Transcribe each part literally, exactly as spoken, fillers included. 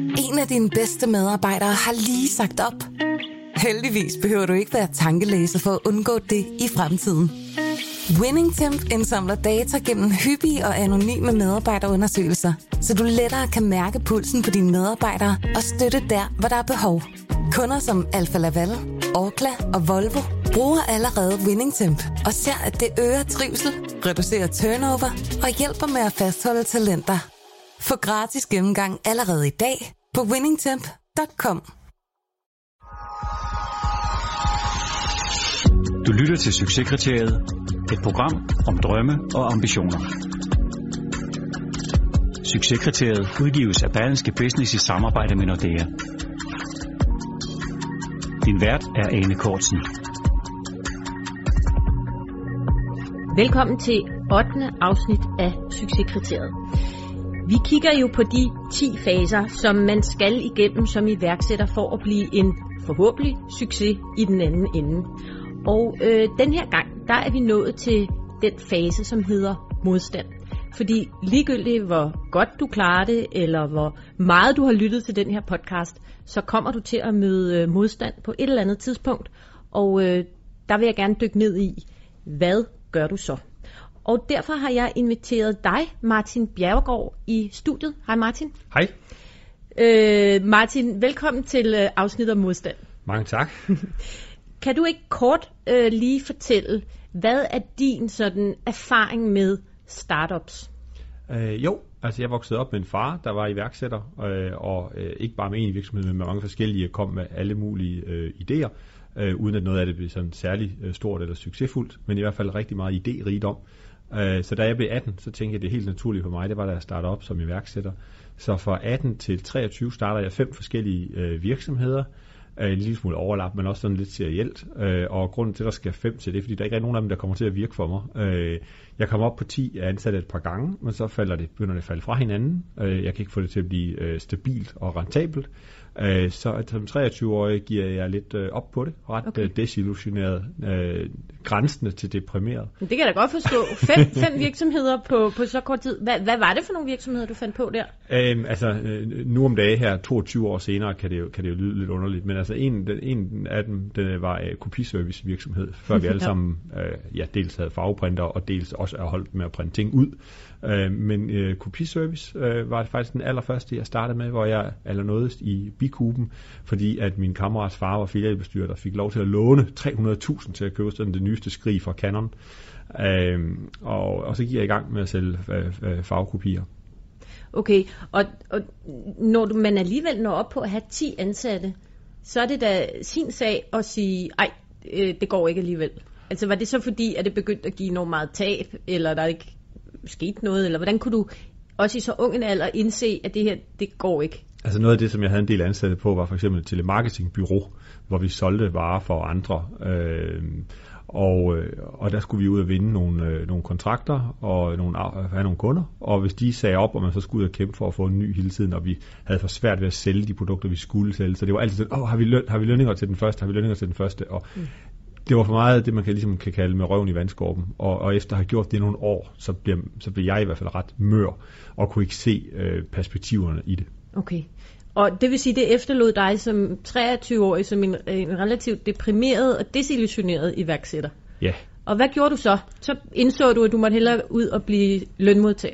En af dine bedste medarbejdere har lige sagt op. Heldigvis behøver du ikke være tankelæser for at undgå det i fremtiden. WinningTemp indsamler data gennem hyppige og anonyme medarbejderundersøgelser, så du lettere kan mærke pulsen på dine medarbejdere og støtte der, hvor der er behov. Kunder som Alfa Laval, Orkla og Volvo bruger allerede WinningTemp og ser, at det øger trivsel, reducerer turnover og hjælper med at fastholde talenter. Få gratis gennemgang allerede i dag på winningtemp punktum com. Du lytter til Succeskriteriet, et program om drømme og ambitioner. Succeskriteriet udgives af Berlingske Business i samarbejde med Nordea. Din vært er Ane Kortsen. Velkommen til ottende afsnit af Succeskriteriet. Vi kigger jo på de ti faser, som man skal igennem som iværksætter for at blive en forhåbentlig succes i den anden ende. Og øh, den her gang, der er vi nået til den fase, som hedder modstand. Fordi ligegyldigt hvor godt du klarer det, eller hvor meget du har lyttet til den her podcast, så kommer du til at møde modstand på et eller andet tidspunkt. Og øh, der vil jeg gerne dykke ned i, hvad gør du så? Og derfor har jeg inviteret dig, Martin Bjerregaard, i studiet. Hej Martin. Hej. Øh, Martin, velkommen til øh, afsnit om modstand. Mange tak. Kan du ikke kort øh, lige fortælle, hvad er din sådan erfaring med startups? Øh, jo, altså jeg voksede op med en far, der var iværksætter, øh, og øh, ikke bare med en virksomhed, men med mange forskellige, kom med alle mulige øh, idéer, øh, uden at noget af det blev sådan særlig øh, stort eller succesfuldt, men i hvert fald rigtig meget idérigdom. Øh, så da jeg blev atten, så tænkte jeg, det er helt naturligt for mig, det var da jeg startede op som iværksætter. Så fra atten til treogtyve starter jeg fem forskellige øh, virksomheder, en lille smule overlap, men også sådan lidt serielt. Og grunden til, at der skal fem til, det er, fordi der ikke er nogen af dem, der kommer til at virke for mig. Jeg kommer op på ti, jeg er ansat et par gange, men så falder det, begynder det at falde fra hinanden. Jeg kan ikke få det til at blive stabilt og rentabelt. Så som treogtyve-årig giver jeg lidt op på det, ret okay. desillusioneret, grænsende til deprimeret. Det kan jeg da godt forstå. Fem, fem virksomheder på, på så kort tid. Hvad, hvad var det for nogle virksomheder, du fandt på der? Øhm, altså, nu om dagen her, toogtyve år senere, kan det jo, kan det jo lyde lidt underligt, men altså en, den, en af dem, den var uh, kopiservice virksomhed, før vi alle sammen uh, ja, dels havde farveprinter, og dels også er holdt med at printe ting ud. Uh, men uh, kopiservice uh, var faktisk den allerførste, jeg startede med, hvor jeg allernåede i bikuben, fordi at min kammerats far var filialbestyrer, der fik lov til at låne tre hundrede tusind til at købe sådan det nyeste skrig fra Canon. Uh, og, og så gik jeg i gang med at sælge uh, uh, farvekopier. Okay, og, og når du, man alligevel når op på at have ti ansatte, så er det da sin sag at sige, ej, øh, det går ikke alligevel. Altså var det så fordi, at det begyndte at give enormt meget tab, eller der ikke skete noget, eller hvordan kunne du også i så ung en alder indse, at det her, det går ikke? Altså noget af det, som jeg havde en del ansatte på, var for eksempel et telemarketingbyrå, hvor vi solgte varer for andre. Øh, Og, og der skulle vi ud og vinde nogle, øh, nogle kontrakter og nogle, have nogle kunder. Og hvis de sagde op, og man så skulle ud og kæmpe for at få en ny hele tiden, og vi havde for svært ved at sælge de produkter, vi skulle sælge. Så det var altid sådan, åh, har vi, løn, har vi lønninger til den første, har vi lønninger til den første. Og mm. det var for meget det, man kan, ligesom kan kalde med røven i vandskorben. Og, og efter at have gjort det nogle år, så blev, så blev jeg i hvert fald ret mør, og kunne ikke se øh, perspektiverne i det. Okay. Og det vil sige, det efterlod dig som treogtyve-årig som en, en relativt deprimeret og desillusioneret iværksætter. Ja. Og hvad gjorde du så? Så indså du, at du måtte hellere ud og blive lønmodtager.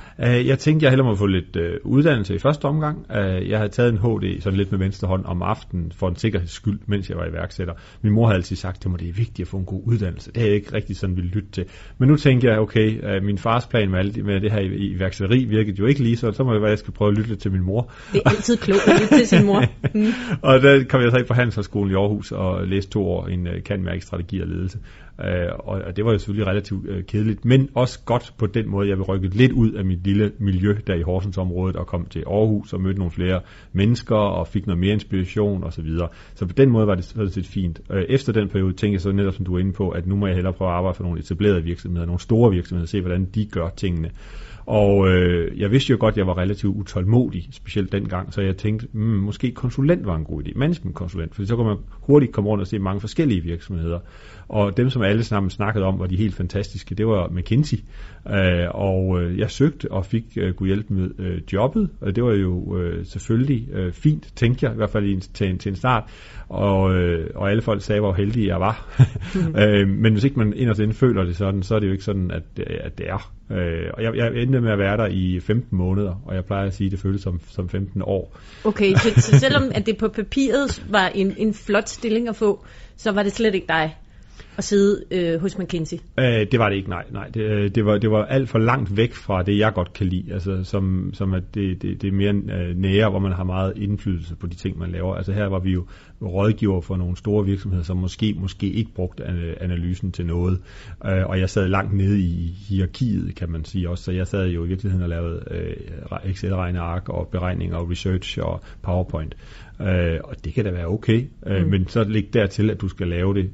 Jeg tænkte, jeg hellere måtte få lidt øh, uddannelse i første omgang. Jeg havde taget en H D sådan lidt med venstre hånd om aftenen for en sikkerheds skyld, mens jeg var iværksætter. Min mor havde altid sagt til mig, det er vigtigt at få en god uddannelse. Det havde jeg ikke rigtig sådan ville lytte til. Men nu tænkte jeg, okay, min fars plan med, alt, med det her iværksætteri virkede jo ikke lige, så så må jeg være, jeg skal prøve at lytte lidt til min mor. Det er altid klogt at lytte til sin mor. Mm. Og der kom jeg så ind på Handelshøjskolen i Aarhus og læste to år en cand.merc strategi og ledelse. Uh, og det var jo selvfølgelig relativt uh, kedeligt, men også godt på den måde, jeg vil rykke lidt ud af mit lille miljø der i Horsensområdet og kom til Aarhus og mødte nogle flere mennesker og fik noget mere inspiration og så videre. Så på den måde var det sådan fint. Uh, efter den periode tænkte jeg så netop, som du er inde på, at nu må jeg hellere prøve at arbejde for nogle etablerede virksomheder, nogle store virksomheder, se hvordan de gør tingene. Og øh, jeg vidste jo godt, at jeg var relativt utålmodig, specielt dengang, så jeg tænkte, mm, måske konsulent var en god idé, managementkonsulent, for så kunne man hurtigt komme rundt og se mange forskellige virksomheder. Og dem, som alle sammen snakkede om, var de helt fantastiske, det var McKinsey. Øh, og øh, jeg søgte og fik øh, kunne hjælpe med øh, jobbet, og det var jo øh, selvfølgelig øh, fint, tænkte jeg, i hvert fald i en, til, en, til en start. Og, øh, og alle folk sagde, hvor heldig jeg var. Mm. øh, men hvis ikke man inderst inde føler det sådan, så er det jo ikke sådan, at, at det er. Øh, og jeg, jeg endte med at være der i femten måneder, og jeg plejer at sige, at det føles som, som femten år. Okay, så, så selvom at det på papiret var en, en flot stilling at få, så var det slet ikke dig at sidde øh, hos McKinsey? Øh, det var det ikke, nej. nej. Det, det, var, det var alt for langt væk fra det, jeg godt kan lide. Altså, som, som at det, det, det er mere øh, nære, hvor man har meget indflydelse på de ting, man laver. Altså her var vi jo rådgiver for nogle store virksomheder, som måske, måske ikke brugte analysen til noget. Øh, og jeg sad langt nede i hierarkiet, kan man sige også. Så jeg sad jo i virkeligheden og lavede øh, Excel-regneark og beregninger og research og PowerPoint. Øh, og det kan da være okay, øh, mm. men så læg dertil, at du skal lave det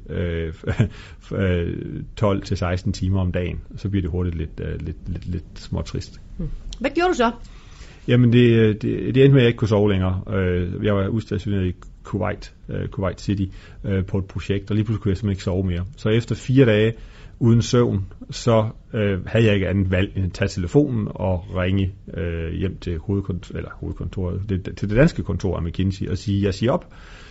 øh, tolv til seksten timer om dagen, så bliver det hurtigt lidt, øh, lidt, lidt, lidt småtrist. Mm. Hvad gjorde du så? Jamen det, det, det endte med, at jeg ikke kunne sove længere. Øh, jeg var udstationeret i Kuwait, øh, Kuwait City øh, på et projekt, og lige pludselig kunne jeg simpelthen ikke sove mere. Så efter fire dage uden søvn, så øh, havde jeg ikke andet valg end at tage telefonen og ringe øh, hjem til hovedkontoret, eller hovedkontoret, det, til det danske kontor af McKinsey og sige, at jeg siger op.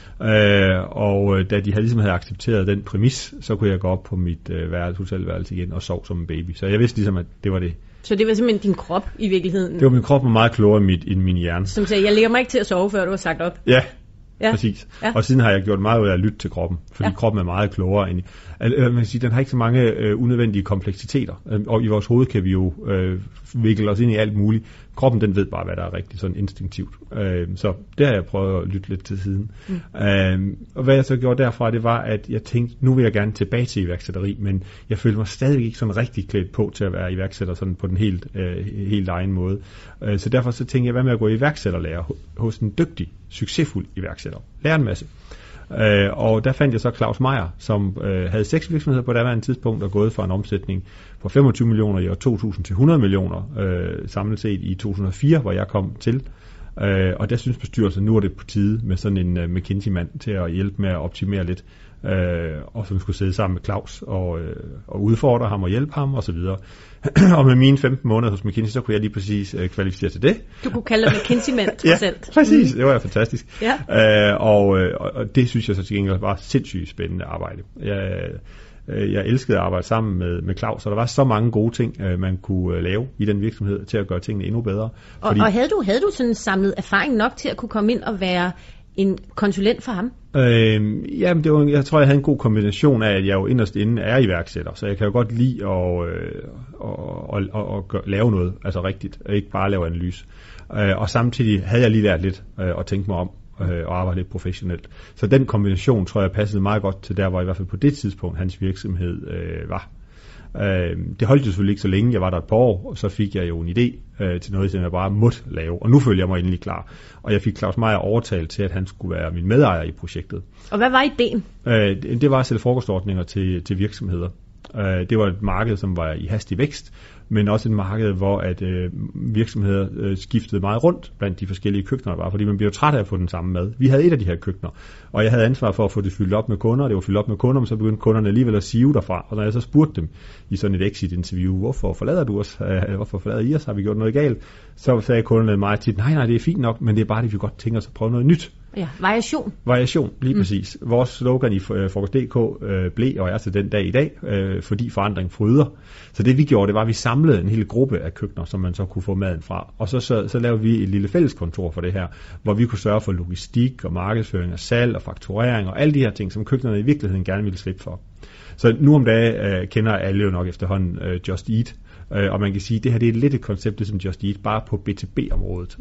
Øh, og da de havde, ligesom havde accepteret den præmis, så kunne jeg gå op på mit øh, værelse, hotelværelse igen og sove som en baby. Så jeg vidste ligesom, at det var det. Så det var simpelthen din krop i virkeligheden? Det var min krop, var meget klogere end, mit, end min hjerne. Som sagde, jeg lægger mig ikke til at sove, før du har sagt op? Ja. Ja. Præcis. Ja. Og siden har jeg gjort meget ud af at lytte til kroppen, fordi ja. kroppen er meget klogere end... Altså, man kan sige, den har ikke så mange øh, unødvendige kompleksiteter, og i vores hoved kan vi jo øh, vikle os ind i alt muligt. Kroppen, den ved bare, hvad der er rigtigt, sådan instinktivt. Øh, så det har jeg prøvet at lytte lidt til siden. Mm. Øh, og hvad jeg så gjorde derfra, det var, at jeg tænkte, nu vil jeg gerne tilbage til iværksætteri, men jeg følte mig stadig ikke sådan rigtig klædt på til at være iværksætter sådan på den helt, øh, helt egen måde. Øh, så derfor så tænkte jeg, hvad med at gå iværksætterlærer hos en dygtig, succesfuld iværksætter. Lære en masse. Øh, og der fandt jeg så Claus Meyer, som øh, havde seks virksomheder på daværende tidspunkt og gået fra en omsætning på femogtyve millioner i år to tusind til hundrede millioner øh, samlet set i to tusind og fire, hvor jeg kom til. Øh, og der synes bestyrelsen, nu er det på tide med sådan en uh, McKinsey-mand til at hjælpe med at optimere lidt, øh, og som skulle sidde sammen med Claus og, øh, og udfordre ham og hjælpe ham osv. Og med mine femten måneder hos McKinsey, så kunne jeg lige præcis øh, kvalificere til det. Du kunne kalde dig McKinsey-mand, trods ja, alt. præcis. Det var fantastisk. Ja. Øh, og, og, og det synes jeg så til gengæld var sindssygt spændende arbejde. Jeg, jeg elskede at arbejde sammen med, med Claus, og der var så mange gode ting, man kunne lave i den virksomhed til at gøre tingene endnu bedre. Og, fordi, og havde du, havde du sådan samlet erfaring nok til at kunne komme ind og være en konsulent for ham? Øh, jamen, det var, jeg tror, jeg havde en god kombination af, at jeg jo inderst inde er iværksætter, så jeg kan jo godt lide at, øh, at, at, at, at gøre, lave noget, altså rigtigt, og ikke bare lave analyse. Øh, og samtidig havde jeg lige lært lidt øh, at tænke mig om øh, og arbejde lidt professionelt. Så den kombination, tror jeg, passede meget godt til der, hvor i hvert fald på det tidspunkt hans virksomhed øh, var. Øh, det holdt jo selvfølgelig ikke så længe, jeg var der et par år, og så fik jeg jo en idé øh, til noget, som jeg bare måtte lave, og nu følte jeg mig endelig klar. Og jeg fik Claus Meyer overtalt til, at han skulle være min medejer i projektet. Og hvad var ideen? Øh, det, det var at sælge frokostordninger til, til virksomheder. Øh, det var et marked, som var i hastig vækst, men også et marked, hvor at øh, virksomheder øh, skiftede meget rundt blandt de forskellige køkkener, der var, fordi man bliver træt af at få den samme mad. Vi havde et af de her køkkener, og jeg havde ansvar for at få det fyldt op med kunder, og det var fyldt op med kunder, men så begyndte kunderne alligevel at sive derfra, og når jeg så spurgte dem i sådan et exit-interview, hvorfor forlader du os, øh, hvorfor forlader I os, har vi gjort noget galt, så sagde kunderne meget tit, nej, nej, det er fint nok, men det er bare, det vi godt tænker os at prøve noget nyt. Ja, variation. Variation, lige mm. præcis. Vores slogan i Frokost punktum d k øh, blev og er til den dag i dag, øh, fordi forandring fryder. Så det vi gjorde, det var, at vi samlede en hel gruppe af køkkener, som man så kunne få maden fra. Og så, så, så lavede vi et lille fælleskontor for det her, hvor vi kunne sørge for logistik og markedsføring og salg og fakturering og alle de her ting, som køkkenerne i virkeligheden gerne ville slippe for. Så nu om dagen øh, kender alle jo nok efterhånden øh, Just Eat. Og man kan sige, at det her det er lidt et koncept, ligesom Just Eat, bare på B to B-området.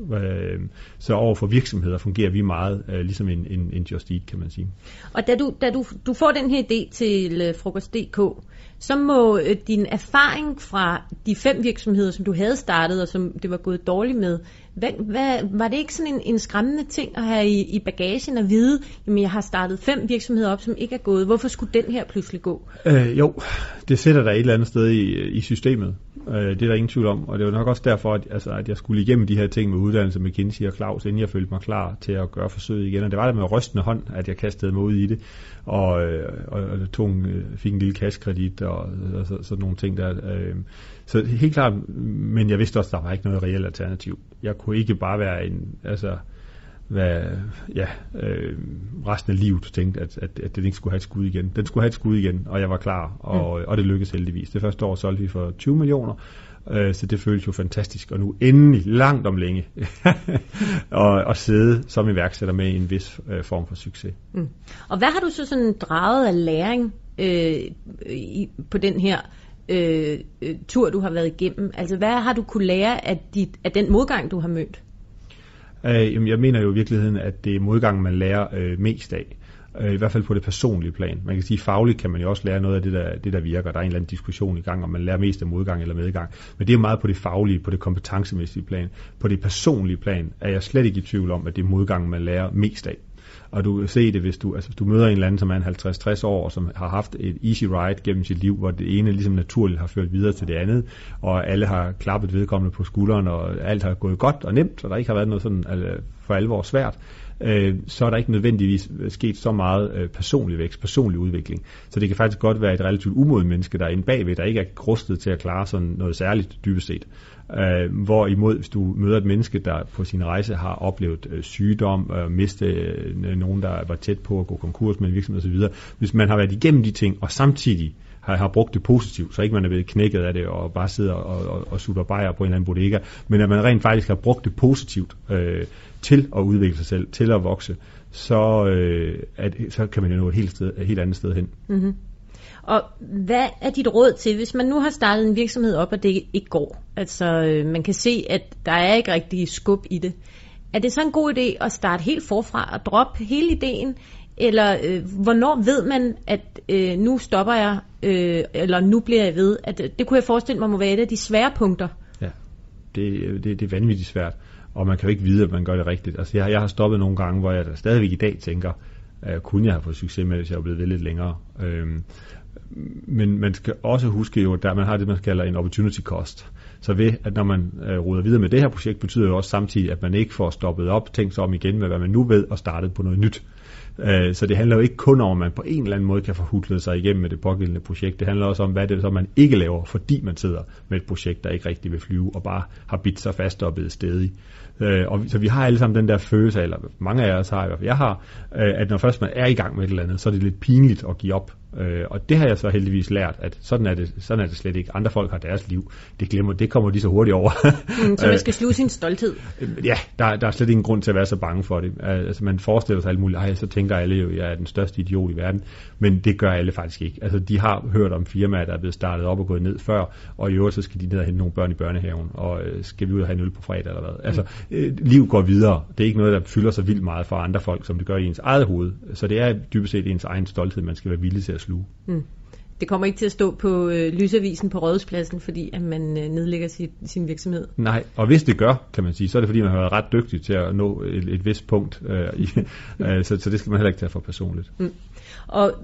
Så over for virksomheder fungerer vi meget ligesom en, en, en Just Eat, kan man sige. Og da du, da du, du får den her idé til Frokost punktum d k, så må din erfaring fra de fem virksomheder, som du havde startet, og som det var gået dårligt med, hvad, hvad, var det ikke sådan en, en skræmmende ting at have i, i bagagen at vide, jamen jeg har startet fem virksomheder op, som ikke er gået. Hvorfor skulle den her pludselig gå? Øh, jo, det sætter dig et eller andet sted i, i systemet. Øh, det er der ingen tvivl om, og det var nok også derfor, at, altså, at jeg skulle igennem de her ting med uddannelse med McKinsey og Claus, inden jeg følte mig klar til at gøre forsøget igen. Og det var der med rystende hånd, at jeg kastede mig ud i det, og, og, og tog en, fik en lille kassekredit og, og så, sådan nogle ting der. Øh, så helt klart, men jeg vidste også, at der var ikke noget reelt alternativ. Jeg kunne ikke bare være en, altså, hvad, ja, øh, resten af livet tænkte, at, at, at den ikke skulle have et skud igen. Den skulle have et skud igen, og jeg var klar, og, mm. og det lykkedes heldigvis. Det første år solgte vi for tyve millioner, øh, så det føltes jo fantastisk, og nu endelig langt om længe og, og sidde som iværksætter med en vis øh, form for succes. Mm. Og hvad har du så sådan draget af læring øh, i, på den her øh, tur, du har været igennem? Altså, hvad har du kunne lære af, dit, af den modgang, du har mødt? Uh, jeg mener jo i virkeligheden, at det er modgangen, man lærer uh, mest af. Uh, I hvert fald på det personlige plan. Man kan sige, fagligt kan man jo også lære noget af det, der, det, der virker. Der er en eller anden diskussion i gang, om man lærer mest af modgang eller medgang. Men det er meget på det faglige, på det kompetencemæssige plan. På det personlige plan er jeg slet ikke i tvivl om, at det er modgangen, man lærer mest af. Og du kan se det, hvis du, altså, hvis du møder en eller anden, som er en halvtreds til tres år, og som har haft et easy ride gennem sit liv, hvor det ene ligesom naturligt har ført videre til det andet, og alle har klappet vedkommende på skulderen, og alt har gået godt og nemt, og der ikke har været noget sådan altså, for alvor svært, øh, så er der ikke nødvendigvis sket så meget øh, personlig vækst, personlig udvikling. Så det kan faktisk godt være et relativt umoden menneske, der er inde bagved, der ikke er rustet til at klare sådan noget særligt dybest set. Uh, hvorimod hvis du møder et menneske, der på sin rejse har oplevet uh, sygdom, uh, miste uh, nogen, der var tæt på at gå konkurs med en virksomhed osv., hvis man har været igennem de ting, og samtidig har, har brugt det positivt, så ikke man er blevet knækket af det og bare sidder og, og, og sutter bajer på en eller anden bodega, men at man rent faktisk har brugt det positivt uh, til at udvikle sig selv, til at vokse, så, uh, at, så kan man jo nå et helt, sted, et helt andet sted hen. Mm-hmm. Og hvad er dit råd til, hvis man nu har startet en virksomhed op, og det ikke går? Altså, man kan se, at der er ikke rigtig skub i det. Er det så en god idé at starte helt forfra og droppe hele ideen? Eller øh, hvornår ved man, at øh, nu stopper jeg, øh, eller nu bliver jeg ved? At, det kunne jeg forestille mig må være et af de svære punkter. Ja, det, det, det er vanvittigt svært, og man kan jo ikke vide, at man gør det rigtigt. Altså, jeg, jeg har stoppet nogle gange, hvor jeg stadigvæk i dag tænker, øh, kunne jeg have fået succes med det, hvis jeg var blevet ved lidt længere. Øh, Men man skal også huske jo, at man har det, man kalder en opportunity cost. Så ved, at når man øh, ruder videre med det her projekt, betyder jo også samtidig, at man ikke får stoppet op, tænkt sig om igen med, hvad man nu ved, og startet på noget nyt. Øh, så det handler jo ikke kun om, at man på en eller anden måde kan få hudlet sig igennem med det pågældende projekt. Det handler også om, hvad det er, så man ikke laver, fordi man sidder med et projekt, der ikke rigtig vil flyve, og bare har bidt sig fast og blevet stedig. Øh, og så vi har alle sammen den der følelse, eller mange af os har i hvert fald, jeg har, øh, at når først man er i gang med et eller andet, så er det lidt pinligt at give op. Øh, og det har jeg så heldigvis lært, at sådan er det, sådan er det slet ikke. Andre folk har deres liv. Det glemmer, det kommer de så hurtigt over. Mm, så man skal sluge sin stolthed. Ja, der, der er slet ingen grund til at være så bange for det. Altså man forestiller sig alt muligt, ej, så tænker alle jo, at jeg er den største idiot i verden. Men det gør alle faktisk ikke. Altså de har hørt om firmaer, der er blevet startet op og gået ned før, og i øvrigt så skal de ned og hente nogle børn i børnehaven, og øh, skal vi ud og have en øl på fredag eller hvad. Altså øh, liv går videre. Det er ikke noget, der fylder så vildt meget for andre folk, som det gør i ens eget hoved. Så det er dybest set ens egen stolthed, man skal være villig til at sluge. Mm. Det kommer ikke til at stå på øh, lysavisen på Rådhuspladsen, fordi at man øh, nedlægger sit, sin virksomhed. Nej, og hvis det gør, kan man sige, så er det fordi, man har været ret dygtig til at nå et, et vist punkt. Øh, i, øh, så, så det skal man heller ikke tage for personligt. Mm. Og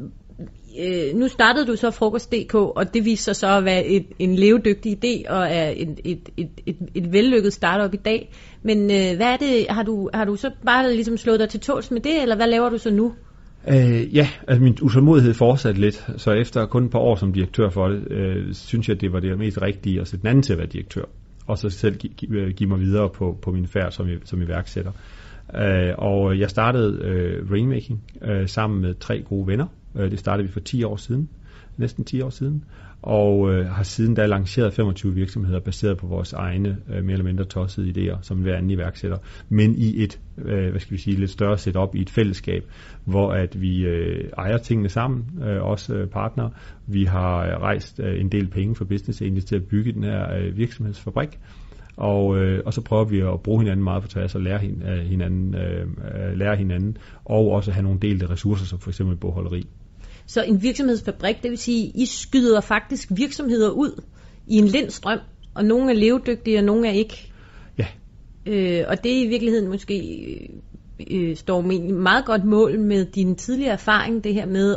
øh, nu startede du så Frokost punktum d k, og det viser sig så at være et, en levedygtig idé, og er et, et, et, et, et vellykket startup i dag. Men øh, hvad er det, har du, har du så bare ligesom slået dig til tåls med det, eller hvad laver du så nu? Øh, ja, altså min utålmodighed fortsatte lidt, så efter kun et par år som direktør for det, øh, synes jeg, at det var det mest rigtige at sætte den anden til at være direktør, og så selv give, give, give mig videre på, på min færd som, som iværksætter. Øh, og jeg startede øh, Rainmaking øh, sammen med tre gode venner. Øh, det startede vi for ti år siden, næsten ti år siden, og øh, har siden da lanceret femogtyve virksomheder baseret på vores egne øh, mere eller mindre tossede idéer som hver anden iværksætter, men i et øh, hvad skal vi sige lidt større setup, i et fællesskab, hvor at vi øh, ejer tingene sammen, øh, også øh, partnere. Vi har rejst øh, en del penge for Business Angels til at bygge den her øh, virksomhedsfabrik. Og, øh, og så prøver vi at bruge hinanden meget på tværs og lære hinanden, øh, lære hinanden, og også have nogle delte ressourcer, som for eksempel bogholderi. Så en virksomhedsfabrik, det vil sige, I skyder faktisk virksomheder ud i en lindstrøm, og nogle er levedygtige, og nogle er ikke. Ja. Øh, og det er i virkeligheden måske øh, står meget godt mål med din tidligere erfaring, det her med at,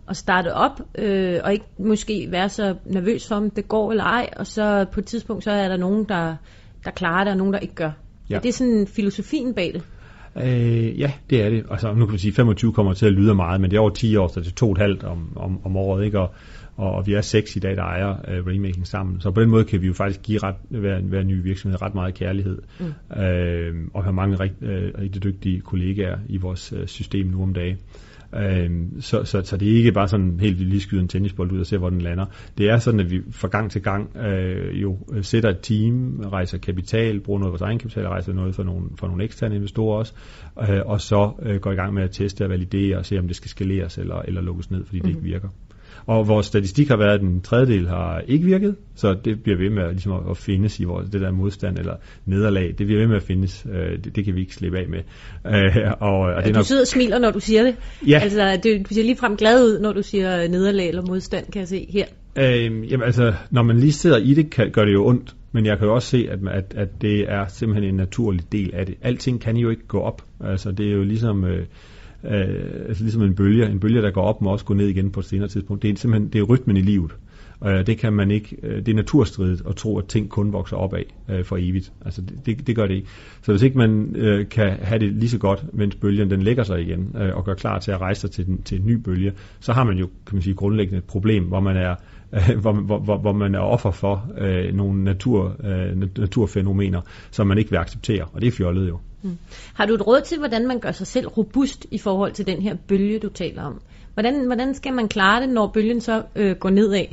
at starte op, øh, og ikke måske være så nervøs for, om det går eller ej, og så på et tidspunkt, så er der nogen, der, der klarer det, og nogen, der ikke gør. Ja. Er det sådan filosofien bag det? Øh, ja, det er det. Altså, nu kan man sige, at femogtyve kommer til at lyde meget, men det er over ti år, så det er to og et halvt om, om, om året, ikke? Og, og, og vi er seks i dag, der ejer uh, Rainmaking sammen. Så på den måde kan vi jo faktisk give ret, hver, hver ny virksomhed ret meget kærlighed, mm. øh, og have mange rigt, øh, rigtig dygtige kollegaer i vores øh, system nu om dagen. Øhm, så, så, så det er ikke bare sådan helt, vi lige skyder en tennisbold ud og ser, hvor den lander. Det er sådan, at vi fra gang til gang øh, jo sætter et team, rejser kapital, bruger noget af vores egen kapital, rejser noget for nogle, for nogle eksterne investorer også, øh, og så øh, går i gang med at teste og validere og se, om det skal skaleres eller, eller lukkes ned, fordi det mm-hmm. ikke virker. Og vores statistik har været, at den tredjedel har ikke virket, så det bliver ved med at, ligesom at findes i vores, det der modstand eller nederlag. Det bliver ved med at findes. Det, det kan vi ikke slippe af med. Og, og det du nok... sidder og smiler, når du siger det. Ja. Altså, du ser ligefrem glad ud, når du siger nederlag eller modstand, kan jeg se her. Øhm, jamen altså, når man lige sidder i det, kan, gør det jo ondt. Men jeg kan jo også se, at, at, at det er simpelthen en naturlig del af det. Alting kan jo ikke gå op. Altså, det er jo ligesom... Øh, Uh, altså ligesom en bølge. En bølge, der går op, må også gå ned igen på et senere tidspunkt. Det er simpelthen det er rytmen i livet. Uh, det kan man ikke. Uh, det er naturstridigt at tro, at ting kun vokser opad uh, for evigt. Altså det, det, det gør det ikke. Så hvis ikke man uh, kan have det lige så godt, mens bølgen den lægger sig igen uh, og gør klar til at rejse sig til, den, til en ny bølge, så har man jo, kan man sige, grundlæggende et problem, hvor man er uh, hvor, hvor, hvor, hvor man er offer for uh, nogle natur, uh, naturfænomener, som man ikke vil acceptere. Og det er fjollet jo. Hmm. Har du et råd til, hvordan man gør sig selv robust i forhold til den her bølge, du taler om? Hvordan, hvordan skal man klare det, når bølgen så øh, går nedad?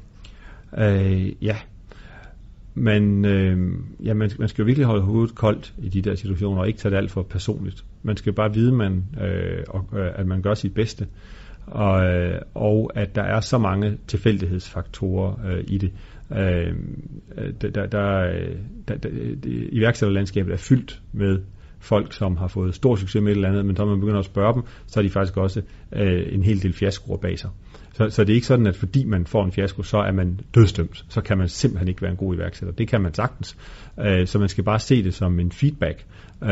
Øh, ja, men øh, ja, man, man skal jo virkelig holde hovedet koldt i de der situationer, og ikke tage det alt for personligt. Man skal bare vide, man, øh, og, øh, at man gør sit bedste, og, øh, og at der er så mange tilfældighedsfaktorer øh, i det. Øh, der, der, der, der, der, iværksætterlandskabet er fyldt med folk, som har fået stor succes med et eller andet, men når man begynder at spørge dem, så er de faktisk også øh, en hel del fiaskoer bag sig. Så, så det er ikke sådan, at fordi man får en fiasko, så er man dødsdømt. Så kan man simpelthen ikke være en god iværksætter. Det kan man sagtens. Øh, så man skal bare se det som en feedback,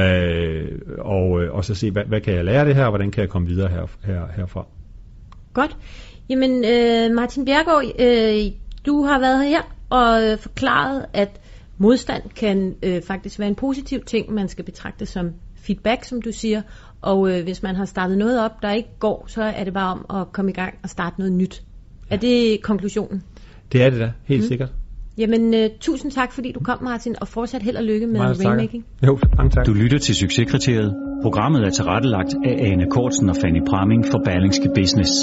øh, og, og så se, hvad, hvad kan jeg lære af det her, og hvordan kan jeg komme videre her, her, herfra. Godt. Jamen, øh, Martin Bjerregaard, øh, du har været her og øh, forklaret, at modstand kan øh, faktisk være en positiv ting. Man skal betragte som feedback, som du siger. Og øh, hvis man har startet noget op, der ikke går, så er det bare om at komme i gang og starte noget nyt. Ja. Er det konklusionen? Det er det da, helt mm. sikkert. Jamen, øh, tusind tak, fordi du kom, Martin, og fortsat held og lykke med Rainmaking. Jo, mange tak. Du lytter til Succeskriteriet. Programmet er tilrettelagt af Ane Kortsen og Fanny Pramming for Berlingske Business.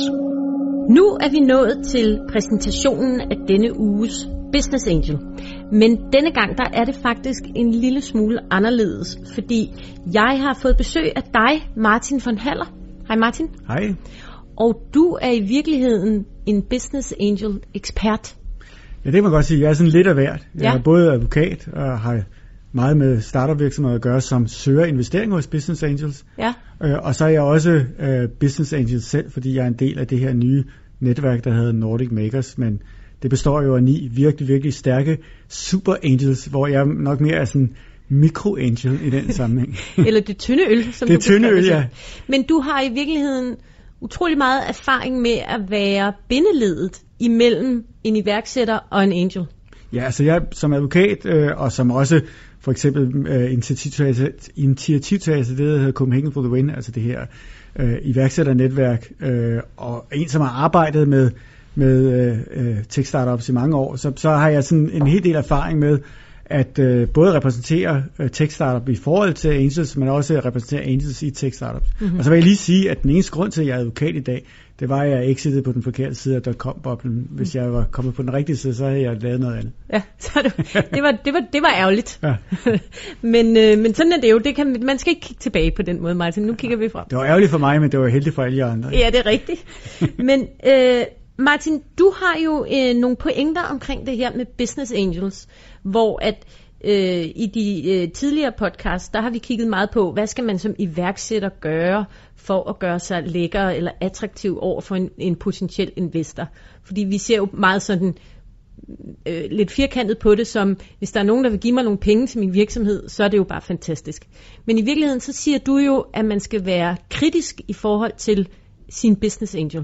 Nu er vi nået til præsentationen af denne uges Business Angel. Men denne gang, der er det faktisk en lille smule anderledes, fordi jeg har fået besøg af dig, Martin von Haller. Hej Martin. Hej. Og du er i virkeligheden en Business Angel ekspert. Ja, det kan man godt sige. Jeg er sådan lidt af hvert. Jeg ja. er både advokat og har meget med startup-virksomheder at gøre, som søger investeringer hos Business Angels. Ja. Og så er jeg også uh, Business Angel selv, fordi jeg er en del af det her nye netværk, der hedder Nordic Makers, men det består jo af ni virkelig, virkelig stærke super angels, hvor jeg nok mere er sådan mikro-angel i den sammenhæng. Eller det tynde øl, som det du tynde øl, ja. Men du har i virkeligheden utrolig meget erfaring med at være bindeledet imellem en iværksætter og en angel. Ja, altså jeg som advokat, øh, og som også for eksempel øh, initiativtager til det, der hedder Copenhagen for the Win, altså det her øh, iværksætternetværk, øh, og en, som har arbejdet med med øh, tech-startups i mange år, så, så har jeg sådan en hel del erfaring med at øh, både repræsentere øh, tech-startup i forhold til angels, men også repræsentere angels i tech-startups. Mm-hmm. Og så vil jeg lige sige, at den eneste grund til, at jeg er advokat i dag, det var, at jeg exitede på den forkerte side af dot-com-boblen. Hvis jeg var kommet på den rigtige side, så havde jeg lavet noget andet. Ja, så det, det, var, det, var, det var ærgerligt. Ja. men, øh, men sådan er det jo. Det kan, man skal ikke kigge tilbage på den måde, Martin. Nu kigger vi frem. Det var ærgerligt for mig, men det var heldigt for alle andre. Ja, det er rigtigt. men øh, Martin, du har jo øh, nogle pointer omkring det her med Business Angels, hvor at øh, i de øh, tidligere podcasts, der har vi kigget meget på, hvad skal man som iværksætter gøre for at gøre sig lækker eller attraktiv over for en, en potentiel investor. Fordi vi ser jo meget sådan øh, lidt firkantet på det, som hvis der er nogen, der vil give mig nogle penge til min virksomhed, så er det jo bare fantastisk. Men i virkeligheden, så siger du jo, at man skal være kritisk i forhold til sin business angel.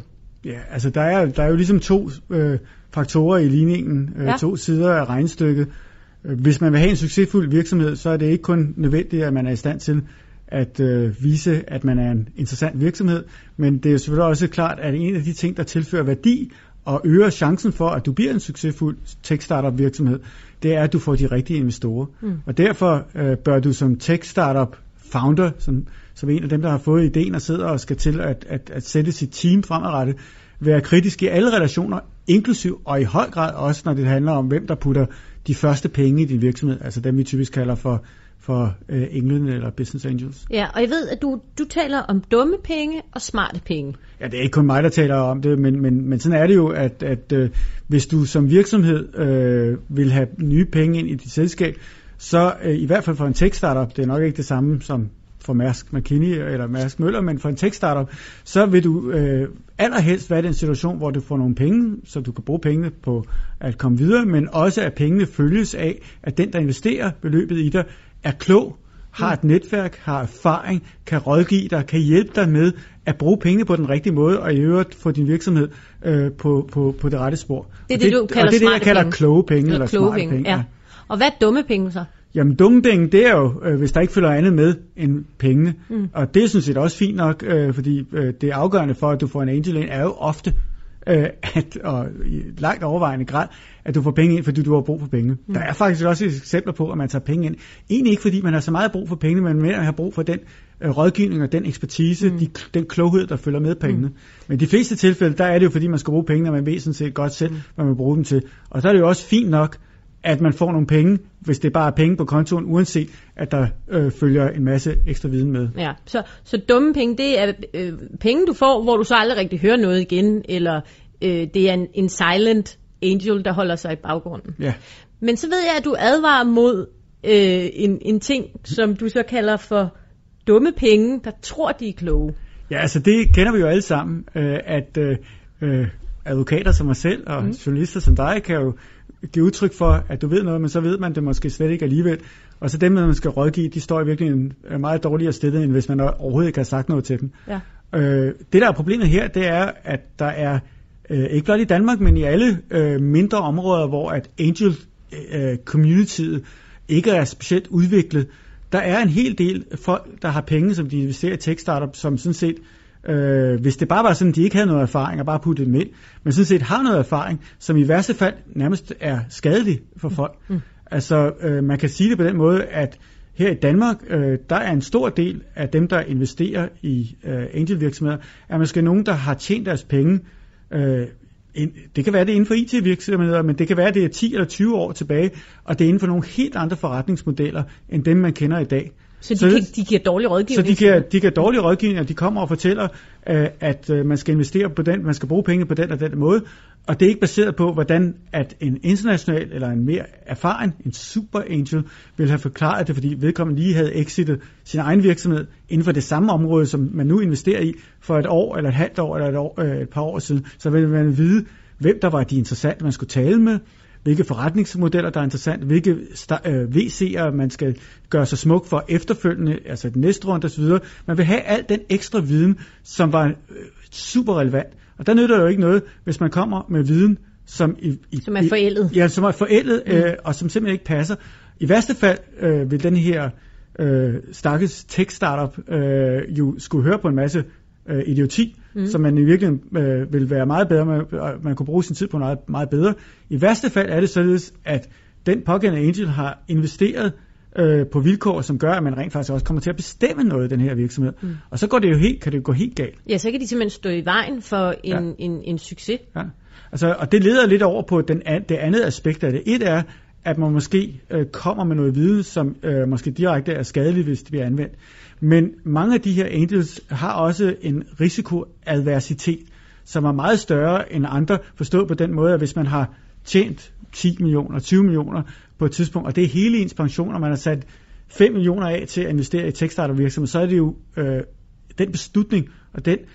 Ja, altså der er, der er jo ligesom to øh, faktorer i ligningen, øh, ja. to sider af regnestykket. Hvis man vil have en succesfuld virksomhed, så er det ikke kun nødvendigt, at man er i stand til at øh, vise, at man er en interessant virksomhed, men det er jo selvfølgelig også klart, at en af de ting, der tilfører værdi og øger chancen for, at du bliver en succesfuld tech-startup virksomhed, det er, at du får de rigtige investorer. Mm. Og derfor øh, bør du som tech-startup founder, som, som en af dem, der har fået ideen og sidder og skal til at, at, at sætte sit team fremadrettet, være kritisk i alle relationer, inklusiv og i høj grad også, når det handler om, hvem der putter de første penge i din virksomhed, altså dem vi typisk kalder for, for uh, englene eller business angels. Ja, og jeg ved, at du, du taler om dumme penge og smarte penge. Ja, det er ikke kun mig, der taler om det, men, men, men sådan er det jo, at, at uh, hvis du som virksomhed uh, vil have nye penge ind i dit selskab, så uh, i hvert fald for en tech-startup, det er nok ikke det samme som for Mærsk McKinney eller Mærsk Møller, men for en tech-startup, så vil du øh, allerhelst være i den situation, hvor du får nogle penge, så du kan bruge pengene på at komme videre, men også at pengene følges af, at den, der investerer beløbet i dig, er klog, har et netværk, har erfaring, kan rådgive dig, kan hjælpe dig med at bruge pengene på den rigtige måde, og i øvrigt få din virksomhed øh, på, på, på det rette spor. Det er det, det du kalder og det, er det, jeg kalder penge. kloge penge, eller, eller kloge smarte penge. penge. Ja. Og hvad er dumme penge så? Jamen dumme penge, det er jo, øh, hvis der ikke følger andet med end pengene. Mm. Og det er sådan set også fint nok, øh, fordi øh, det afgørende for, at du får en angel ind, er jo ofte, øh, at, og i langt overvejende grad, at du får penge ind, fordi du har brug for penge. Mm. Der er faktisk også eksempler på, at man tager penge ind. Egentlig ikke, fordi man har så meget brug for penge, men man har brug for den øh, rådgivning og den ekspertise, mm. de, den kloghed, der følger med pengene. Mm. Men i de fleste tilfælde, der er det jo, fordi man skal bruge pengene, og man ved sådan set godt selv, hvad man bruger dem til. Og så er det jo også fint nok, at man får nogle penge, hvis det bare er penge på kontoen, uanset at der øh, følger en masse ekstra viden med. Ja, så, så dumme penge, det er øh, penge, du får, hvor du så aldrig rigtig hører noget igen, eller øh, det er en, en silent angel, der holder sig i baggrunden. Ja. Men så ved jeg, at du advarer mod øh, en, en ting, som du så kalder for dumme penge, der tror, de er kloge. Ja, altså det kender vi jo alle sammen, øh, at øh, advokater som mig selv og mm. journalister som dig kan jo give udtryk for, at du ved noget, men så ved man det måske slet ikke alligevel. Og så dem, man skal rådgive, de står i virkelig en meget dårligere sted, end hvis man overhovedet ikke har sagt noget til dem. Ja. Øh, det, der er problemet her, det er, at der er, øh, ikke blot i Danmark, men i alle øh, mindre områder, hvor at angel-communityet øh, ikke er specielt udviklet, der er en hel del folk, der har penge, som de investerer i tech-startup, som sådan set, Øh, hvis det bare var sådan, de ikke havde noget erfaring og bare puttede dem ind, men sådan set har noget erfaring, som i værste fald nærmest er skadelig for folk. Mm. Altså, øh, man kan sige det på den måde, at her i Danmark, øh, der er en stor del af dem, der investerer i øh, angelvirksomheder, er måske nogen, der har tjent deres penge. Øh, ind, det kan være det inden for I T-virksomheder, men det kan være det er ti eller tyve år tilbage, og det er inden for nogle helt andre forretningsmodeller, end dem man kender i dag. Så de, så, kan, de giver dårlig rådgivning? Så de giver, de giver dårlig rådgivning, og de kommer og fortæller, øh, at øh, man skal investere på den, man skal bruge penge på den og den måde, og det er ikke baseret på, hvordan at en international eller en mere erfaren, en super angel, vil have forklaret det, fordi vedkommende lige havde exitet sin egen virksomhed inden for det samme område, som man nu investerer i for et år, eller et halvt år, eller et, år, øh, et par år siden. Så vil man vide, hvem der var de interessante, man skulle tale med, hvilke forretningsmodeller, der er interessant, hvilke øh, V C'er, man skal gøre sig smuk for efterfølgende, altså den næste runde osv. Man vil have al den ekstra viden, som var øh, super relevant. Og der nytter jo ikke noget, hvis man kommer med viden, som, i, i, som er forældet. Ja, som er forældet, mm. øh, og som simpelthen ikke passer. I værste fald øh, vil den her øh, stakkels tech-startup øh, jo skulle høre på en masse øh, idioti, mm. som man i virkeligheden øh, vil være meget bedre, man, man kunne bruge sin tid på noget meget bedre. I værste fald er det således, at den pågældende angel har investeret øh, på vilkår, som gør, at man rent faktisk også kommer til at bestemme noget i den her virksomhed. Mm. Og så går det jo helt, kan det gå helt galt. Ja, så kan de simpelthen stå i vejen for en, ja. en, en, en succes. Ja. Altså, og det leder lidt over på den, det andet aspekt af det. Et er, at man måske øh, kommer med noget viden, som øh, måske direkte er skadeligt, hvis det bliver anvendt. Men mange af de her angels har også en risikoadversitet, som er meget større end andre, forstået på den måde, at hvis man har tjent ti millioner, tyve millioner på et tidspunkt, og det er hele ens pension, og man har sat fem millioner af til at investere i tech-startup-virksomhed, så er det jo øh, den beslutning og den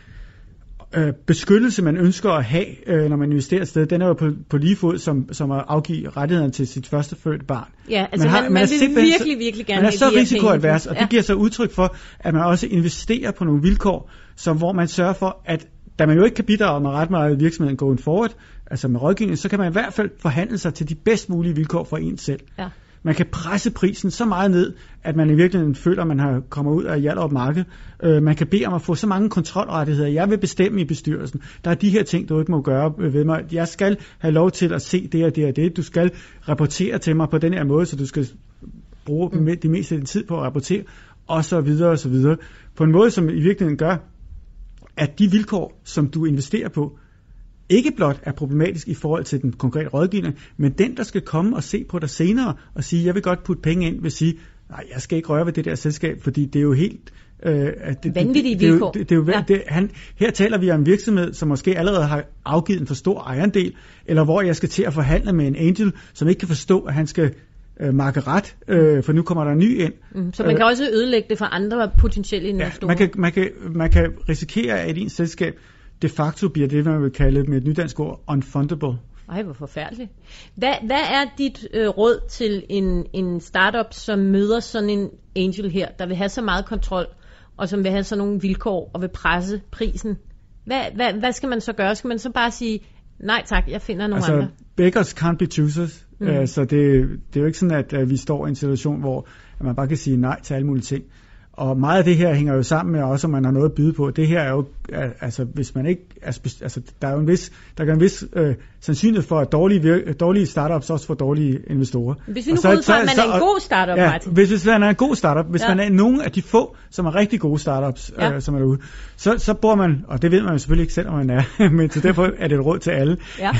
øh, beskyttelse, man ønsker at have, øh, når man investerer et sted, den er jo på, på lige fod som, som at afgive rettighederne til sit første fødte barn. Ja, altså man, har, man, man vil virkelig, virkelig gerne man er så risikoadvers, og ja. det giver sig udtryk for, at man også investerer på nogle vilkår, som hvor man sørger for, at da man jo ikke kan bidrage med ret meget virksomheden going forward, altså med rådgivning, så kan man i hvert fald forhandle sig til de bedst mulige vilkår for en selv. Ja. Man kan presse prisen så meget ned, at man i virkeligheden føler, at man har kommer ud af Hjallerup marked. Øh, man kan bede om at få så mange kontrolrettigheder. Jeg vil bestemme i bestyrelsen. Der er de her ting, du ikke må gøre ved mig. Jeg skal have lov til at se det og det og det. Du skal rapportere til mig på den her måde, så du skal bruge mm. det meste af din tid på at rapportere, og så videre og så videre. På en måde, som i virkeligheden gør, at de vilkår, som du investerer på, ikke blot er problematisk i forhold til den konkrete rådgivning, men den, der skal komme og se på dig senere og sige, jeg vil godt putte penge ind, vil sige, nej, jeg skal ikke røre ved det der selskab, fordi det er jo helt... Øh, det, vanvittige det, det, vilkår. Det, det, det er jo, ja. det, han, her taler vi om en virksomhed, som måske allerede har afgivet en for stor ejerandel, eller hvor jeg skal til at forhandle med en angel, som ikke kan forstå, at han skal øh, marke ret, øh, for nu kommer der en ny ind. Mm, så man kan øh, også ødelægge det for andre potentielle investorer. Ja, man, kan, man, kan, man kan risikere, at ens selskab de facto bliver det, man vil kalde med et nydansk ord, unfundable. Ej, hvor forfærdeligt. Hvad, hvad er dit øh, råd til en, en startup, som møder sådan en angel her, der vil have så meget kontrol, og som vil have sådan nogle vilkår, og vil presse prisen? Hvad, hvad, hvad skal man så gøre? Skal man så bare sige, nej tak, jeg finder nogle altså, andre? Beggars can't be choosers. Mm. Uh, så det, det er jo ikke sådan, at uh, vi står i en situation, hvor at man bare kan sige nej til alle mulige ting. Og meget af det her hænger jo sammen med også, om man har noget at byde på. Det her er jo, altså hvis man ikke, altså der er jo en vis, der er en vis øh, sandsynlighed for, at dårlige, dårlige startups også får dårlige investorer. Hvis vi nu går ud fra, at man er en god startup, ja, Martin. Hvis, hvis man er en god startup, hvis ja. man er nogen af de få, som er rigtig gode startups, ja. øh, som er derude, så, så bor man, og det ved man jo selvfølgelig ikke selv, om man er, men så derfor er det et råd til alle, ja.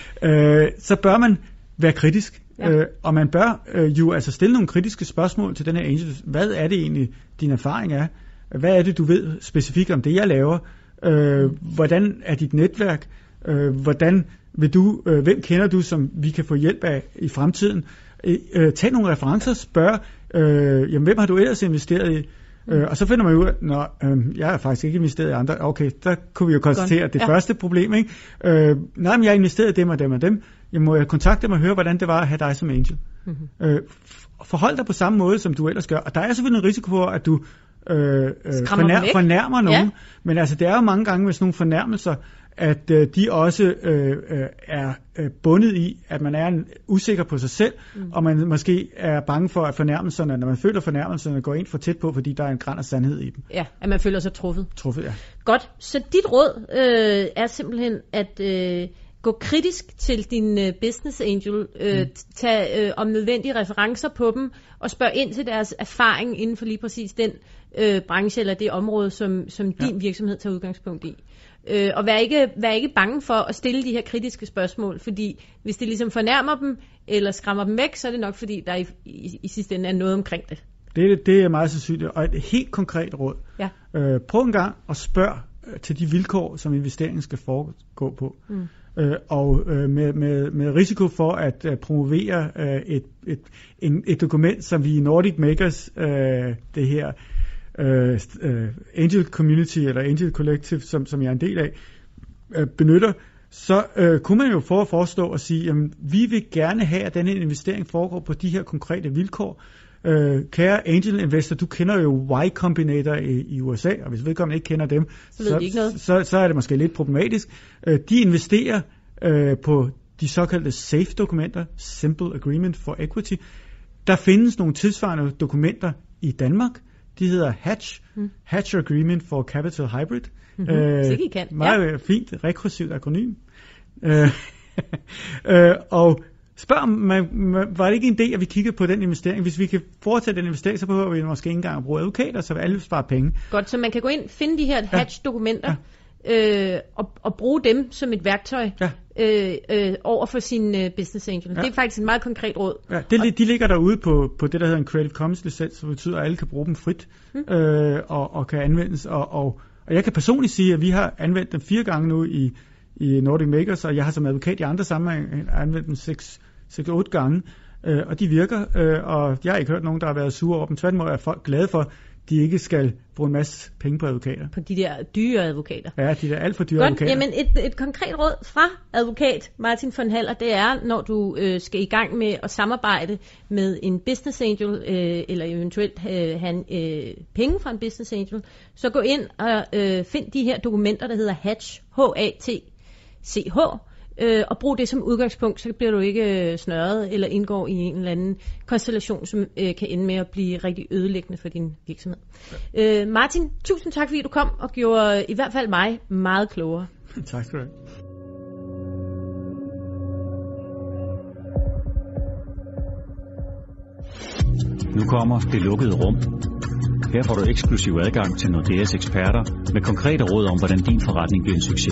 øh, så bør man være kritisk. Ja. Øh, og man bør øh, jo altså stille nogle kritiske spørgsmål til den her angel. Hvad er det egentlig, din erfaring er? Hvad er det, du ved specifikt om det, jeg laver? Øh, hvordan er dit netværk? Øh, hvordan vil du, øh, hvem kender du, som vi kan få hjælp af i fremtiden? Øh, tag nogle referencer, spørg, øh, jamen, hvem har du ellers investeret i? Mm. Øh, og så finder man jo ud af, øh, jeg har faktisk ikke investeret i andre. Okay, der kunne vi jo konstatere, at det ja. første problem, ikke? Øh, nej, men jeg har investeret i dem og dem og dem. Jeg må kontakte dem og høre, hvordan det var at have dig som angel. Mm-hmm. Øh, forhold dig på samme måde, som du ellers gør. Og der er selvfølgelig en risiko for, at du øh, fornær- fornærmer nogen. Ja. Men altså, det er jo mange gange med sådan nogle fornærmelser, at øh, de også øh, øh, er øh, bundet i, at man er en, usikker på sig selv, mm. og man måske er bange for, at fornærmelserne, når man føler fornærmelserne, går ind for tæt på, fordi der er en gran af sandhed i dem. Ja, at man føler sig truffet. Truffet, ja. Godt, så dit råd øh, er simpelthen at øh, gå kritisk til din øh, business angel, øh, mm. tag øh, om nødvendige referencer på dem, og spørg ind til deres erfaring inden for lige præcis den øh, branche eller det område, som, som din ja. virksomhed tager udgangspunkt i. Øh, og vær ikke, vær ikke bange for at stille de her kritiske spørgsmål, fordi hvis det ligesom fornærmer dem, eller skræmmer dem væk, så er det nok fordi, der i, i, i sidste ende er noget omkring det. Det, det er meget sandsynligt, og et helt konkret råd. Ja. Øh, prøv en gang at spørg til de vilkår, som investeringen skal foregå på. Mm. Øh, og øh, med, med, med risiko for at øh, promovere øh, et, et, en, et dokument, som vi i Nordic Makers, øh, det her øh, øh, Angel Community eller Angel Collective, som, som jeg er en del af, øh, benytter, så øh, kunne man jo for at forestå og sige, jamen, vi vil gerne have, at denne investering foregår på de her konkrete vilkår. Øh, kære angel investor, du kender jo Y Combinator i, i U S A, og hvis vedkommende ikke kender dem, så, så, ikke noget. så, så er det måske lidt problematisk. Øh, de investerer øh, på de såkaldte SAFE-dokumenter, Simple Agreement for Equity. Der findes nogle tilsvarende dokumenter i Danmark. De hedder Hatch, hmm. Hatch Agreement for Capital Hybrid. Mm-hmm. Øh, så I kan. Meget ja. fint, rekursivt akronym. øh, øh, og spørg, man, man, var det ikke en idé, at vi kigger på den investering? Hvis vi kan foretage den investering, så behøver vi måske ikke engang at bruge advokater, så vil alle spare penge. Godt, så man kan gå ind, finde de her ja. hatch-dokumenter, ja. øh, og, og bruge dem som et værktøj ja. øh, øh, over for sin uh, business angel. Ja. Det er faktisk et meget konkret råd. Ja, det, og, de ligger derude på, på det, der hedder en Creative Commons licens, som betyder, at alle kan bruge dem frit hmm. øh, og, og kan anvendes. Og, og, og jeg kan personligt sige, at vi har anvendt dem fire gange nu i, i Nordic Makers, og jeg har som advokat i andre sammenhænge anvendt dem seks seks otte gange, øh, og de virker, øh, og jeg har ikke hørt nogen, der har været sure over dem. Tværtimod er folk glade for de ikke skal bruge en masse penge på advokater. På de der dyre advokater. Ja, de der alt for dyre Godt, advokater. Jamen et, et konkret råd fra advokat Martin von Haller, det er, når du øh, skal i gang med at samarbejde med en business angel, øh, eller eventuelt øh, have øh, penge fra en business angel, så gå ind og øh, find de her dokumenter, der hedder Hatch, H A T C H, øh, og brug det som udgangspunkt, så bliver du ikke øh, snørret eller indgår i en eller anden konstellation, som øh, kan ende med at blive rigtig ødelæggende for din virksomhed. Ja. Øh, Martin, tusind tak fordi du kom og gjorde i hvert fald mig meget klogere. Tak skal du have. Nu kommer Det Lukkede Rum. Her får du eksklusiv adgang til Nordeas eksperter med konkrete råd om, hvordan din forretning bliver en succes.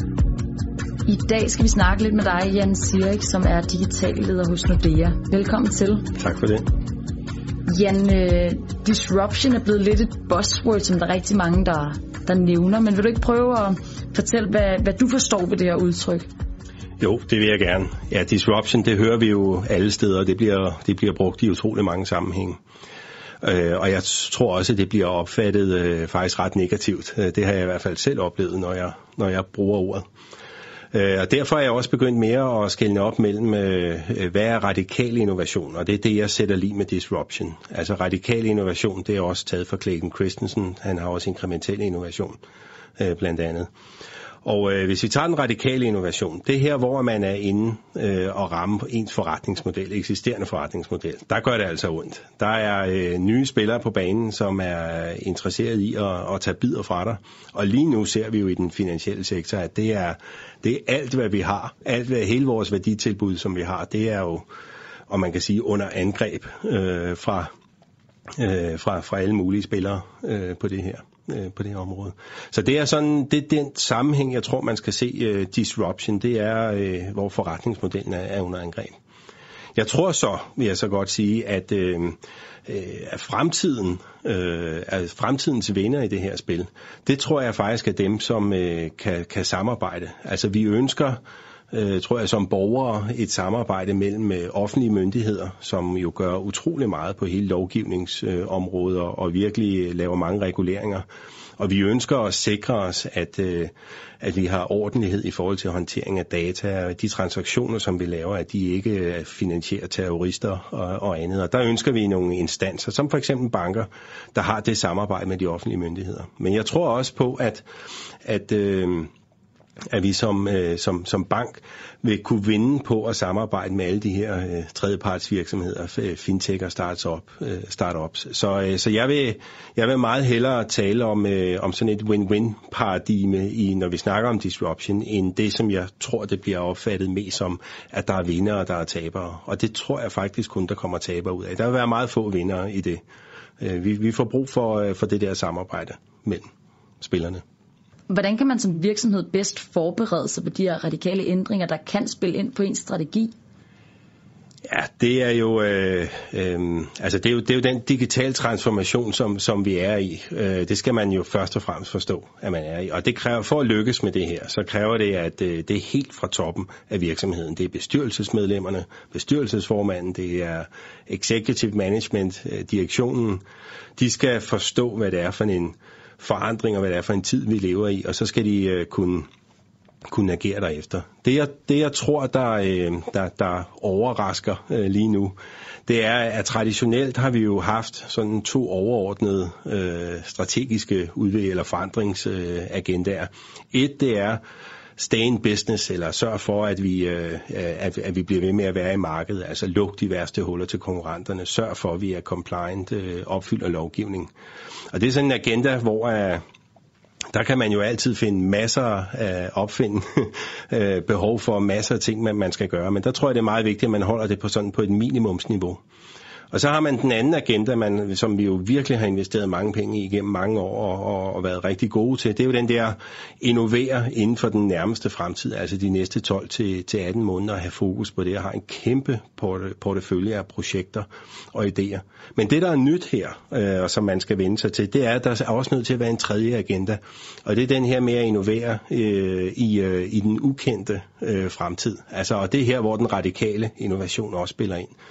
I dag skal vi snakke lidt med dig, Jan Sirik, som er digital leder hos Nordea. Velkommen til. Tak for det. Jan, uh, disruption er blevet lidt et buzzword, som der er rigtig mange, der, der nævner. Men vil du ikke prøve at fortælle, hvad, hvad du forstår ved det her udtryk? Jo, det vil jeg gerne. Ja, disruption, det hører vi jo alle steder, og det bliver, det bliver brugt i utrolig mange sammenhænge. Øh, og jeg tror også, at det bliver opfattet øh, faktisk ret negativt. Det har jeg i hvert fald selv oplevet, når jeg, når jeg bruger ordet. Øh, og derfor er jeg også begyndt mere at skelne op mellem, øh, hvad er radikal innovation, og det er det, jeg sætter lige med disruption. Altså radikal innovation, det er også taget fra Clayton Christensen, han har også inkrementel innovation, øh, blandt andet. Og øh, hvis vi tager den radikale innovation, det er her, hvor man er inde øh, og ramme ens forretningsmodel, eksisterende forretningsmodel. Der gør det altså ondt. Der er øh, nye spillere på banen, som er interesseret i at, at tage bidder fra dig. Og lige nu ser vi jo i den finansielle sektor, at det er, det er alt, hvad vi har. Alt, hvad hele vores værditilbud, som vi har, det er jo, om man kan sige, under angreb øh, fra, øh, fra, fra alle mulige spillere øh, på det her. på det her område. Så det er sådan, det er den sammenhæng, jeg tror, man skal se uh, disruption, det er, uh, hvor forretningsmodellen er, er under angreb. Jeg tror så, vil jeg så godt sige, at, uh, uh, at fremtiden, uh, at fremtidens vinder i det her spil, det tror jeg faktisk er dem, som uh, kan, kan samarbejde. Altså vi ønsker, uh, tror jeg som borgere, et samarbejde mellem uh, offentlige myndigheder, som jo gør utrolig meget på hele lovgivningsområdet uh, og virkelig uh, laver mange reguleringer. Og vi ønsker at sikre os, at, uh, at vi har ordentlighed i forhold til håndtering af data, og de transaktioner, som vi laver, at de ikke uh, finansierer terrorister og, og andet. Og der ønsker vi nogle instanser, som for eksempel banker, der har det samarbejde med de offentlige myndigheder. Men jeg tror også på, at, at uh, at vi som, øh, som, som bank vil kunne vinde på at samarbejde med alle de her øh, tredjepartsvirksomheder, øh, fintech og startup, øh, startups. Så, øh, så jeg, vil, jeg vil meget hellere tale om, øh, om sådan et win-win-paradigme, i, når vi snakker om disruption, end det, som jeg tror, det bliver opfattet mest som, at der er vindere og der er tabere. Og det tror jeg faktisk kun, der kommer tabere ud af. Der vil være meget få vindere i det. Øh, vi, vi får brug for, for det der samarbejde mellem spillerne. Hvordan kan man som virksomhed bedst forberede sig på de her radikale ændringer, der kan spille ind på ens strategi? Ja, det er jo, øh, øh, altså det er jo, det er jo den digitale transformation, som, som vi er i. Øh, det skal man jo først og fremmest forstå, at man er i. Og det kræver, for at lykkes med det her, så kræver det, at øh, det er helt fra toppen af virksomheden. Det er bestyrelsesmedlemmerne, bestyrelsesformanden, det er executive management, øh, direktionen. De skal forstå, hvad det er for en forandring, og hvad det er for en tid, vi lever i, og så skal de øh, kunne, kunne agere derefter. Det jeg, det, jeg tror, der, øh, der, der overrasker øh, lige nu, det er, at traditionelt har vi jo haft sådan to overordnede øh, strategiske udvælge- eller forandringsagendaer. Øh, Et, det er stay in business, eller sørg for, at vi, øh, at, at vi bliver ved med at være i markedet, altså luk de værste huller til konkurrenterne, sørg for, at vi er compliant, øh, opfylder lovgivning. Og det er sådan en agenda, hvor øh, der kan man jo altid finde masser af opfinde øh, behov for masser af ting, man, man skal gøre, men der tror jeg, det er meget vigtigt, at man holder det på sådan på et minimumsniveau. Og så har man den anden agenda, man, som vi jo virkelig har investeret mange penge i igennem mange år og, og, og været rigtig gode til. Det er jo den der innovere inden for den nærmeste fremtid, altså de næste tolv til atten måneder, at have fokus på det og have en kæmpe portefølje af projekter og idéer. Men det, der er nyt her, øh, og som man skal vende sig til, det er, at der er også nødt til at være en tredje agenda. Og det er den her med at innovere øh, i, øh, i den ukendte øh, fremtid. Altså, og det er her, hvor den radikale innovation også spiller ind.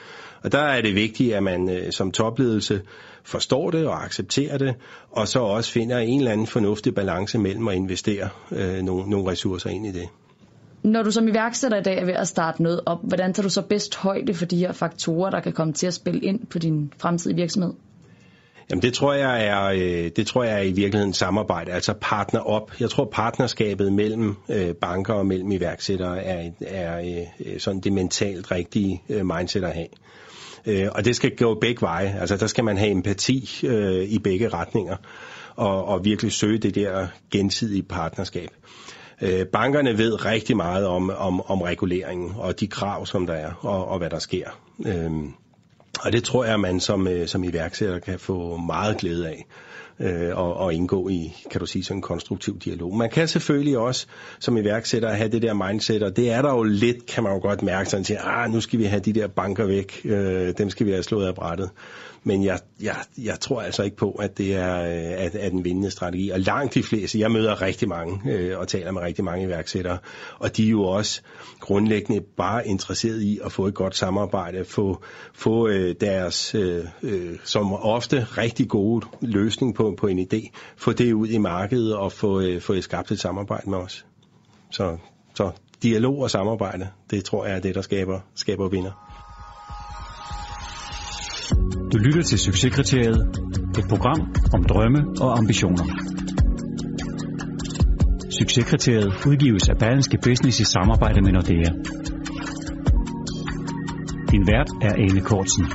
Og der er det vigtigt, at man øh, som topledelse forstår det og accepterer det, og så også finder en eller anden fornuftig balance mellem at investere øh, nogle, nogle ressourcer ind i det. Når du som iværksætter i dag er ved at starte noget op, hvordan tager du så bedst højde for de her faktorer, der kan komme til at spille ind på din fremtidige virksomhed? Jamen det tror jeg er det tror jeg er i virkeligheden samarbejde, altså partner op. Jeg tror partnerskabet mellem øh, banker og mellem iværksættere er er øh, sådan det mentalt rigtige øh, mindset at have. Øh, og det skal gå begge veje. Altså der skal man have empati øh, i begge retninger og, og virkelig søge det der gensidige partnerskab. Øh, bankerne ved rigtig meget om om om reguleringen og de krav som der er og, og hvad der sker. Øh, Og det tror jeg, at man som, som iværksætter kan få meget glæde af øh, og, og indgå i, kan du sige, sådan en konstruktiv dialog. Man kan selvfølgelig også som iværksætter have det der mindset, og det er der jo lidt, kan man jo godt mærke, sådan til, ah, nu skal vi have de der banker væk, øh, dem skal vi have slået af brættet. Men jeg, jeg, jeg tror altså ikke på, at det er, at, at en vindende strategi. Og langt de fleste, jeg møder rigtig mange øh, og taler med rigtig mange iværksættere, og de er jo også grundlæggende bare interesseret i at få et godt samarbejde, få, få øh, deres, øh, øh, som ofte rigtig gode løsning på, på en idé, få det ud i markedet og få, øh, få skabt et samarbejde med os. Så, så dialog og samarbejde, det tror jeg er det, der skaber, skaber vinder. Du lytter til Succeskriteriet, et program om drømme og ambitioner. Succeskriteriet udgives af Berlingske Business i samarbejde med Nordea. Din vært er Ane Kortsen.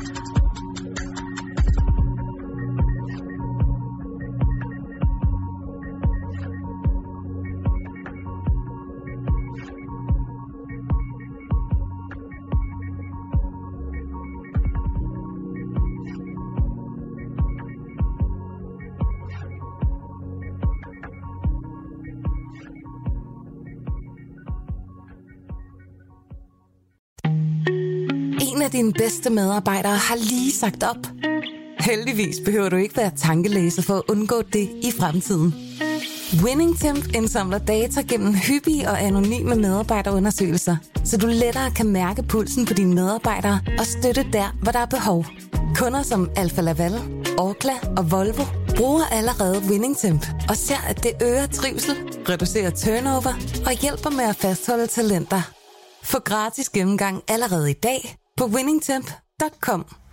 En af dine bedste medarbejdere har lige sagt op. Heldigvis behøver du ikke være tankelæser for at undgå det i fremtiden. WinningTemp indsamler data gennem hyppige og anonyme medarbejderundersøgelser, så du lettere kan mærke pulsen på dine medarbejdere og støtte der, hvor der er behov. Kunder som Alfa Laval, Orkla og Volvo bruger allerede WinningTemp og ser, at det øger trivsel, reducerer turnover og hjælper med at fastholde talenter. Få gratis gennemgang allerede i dag på winningtemp punktum com.